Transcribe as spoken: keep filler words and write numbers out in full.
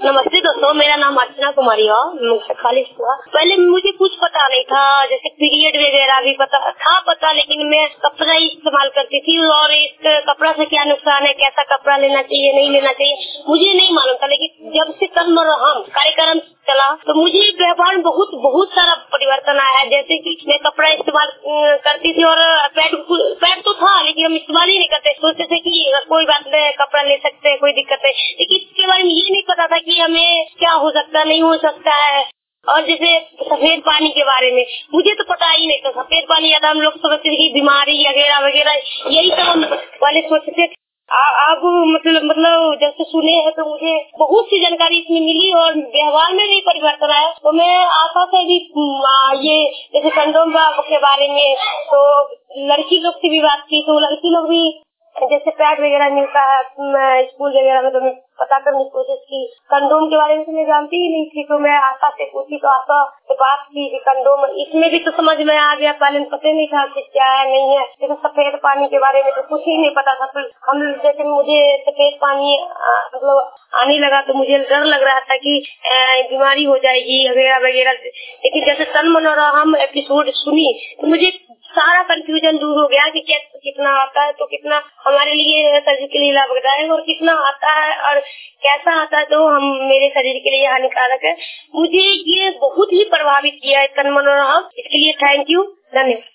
नमस्ते दोस्तों, मेरा नाम अर्चना कुमारी है, खालिश हुआ। पहले मुझे कुछ पता नहीं था, जैसे पीरियड वगैरह भी पता था पता लेकिन मैं कपड़ा ही इस्तेमाल करती थी और इस कपड़ा से क्या नुकसान है, कैसा कपड़ा लेना चाहिए नहीं लेना चाहिए मुझे नहीं मालूम था। लेकिन जब से तन मन हम कार्यक्रम चला तो मुझे व्यवहार में बहुत बहुत सारा परिवर्तन आया है। जैसे कि मैं कपड़ा इस्तेमाल करती थी और पैड पैड तो था लेकिन हम इस्तेमाल ही नहीं करते, सोचते थे कि कोई बात नहीं, कपड़ा ले सकते हैं, कोई दिक्कत नहीं। लेकिन इसके बारे में ये नहीं पता था कि हमें क्या हो सकता है, नहीं हो सकता है। और जैसे सफेद पानी के बारे में मुझे तो पता ही नहीं था। सफेद पानी ज्यादा हम लोग समझते थे कि बीमारी वगैरह वगैरह यही सब हम पहले सोचते थे। अब मतलब मतलब जब से सुने हैं तो मुझे बहुत सी जानकारी इसमें मिली और व्यवहार में भी परिवर्तन आया। तो मैं आशा से भी ये जैसे कंडोम के बारे में तो लड़की लोग से भी बात की तो लड़की लोग भी जैसे पैड वगैरह मिलता है स्कूल वगैरह में तो मैं पता करने की कोशिश की। कंडोम के बारे में तो मैं जानती ही नहीं थी तो मैं आशा से पूछी तो आशा से बात की कि कंडोम इसमें भी तो समझ में आ गया। पहले पता नहीं था कि क्या है नहीं है। जैसे सफेद पानी के बारे में तो कुछ ही नहीं पता था। तो हम जैसे मुझे सफेद पानी मतलब आने लगा तो मुझे डर लग रहा था कि बीमारी हो जाएगी वगैरह वगैरह। लेकिन जैसे तन मन और हम एपिसोड सुनी तो मुझे सारा कंफ्यूजन दूर हो गया कि कितना आता है तो कितना हमारे लिए शरीर के लिए लाभदायक है और कितना आता है और कैसा आता है तो हम मेरे शरीर के लिए हानिकारक है। मुझे ये बहुत ही प्रभावित किया है तन मन और हम। इसके लिए थैंक यू, धन्यवाद।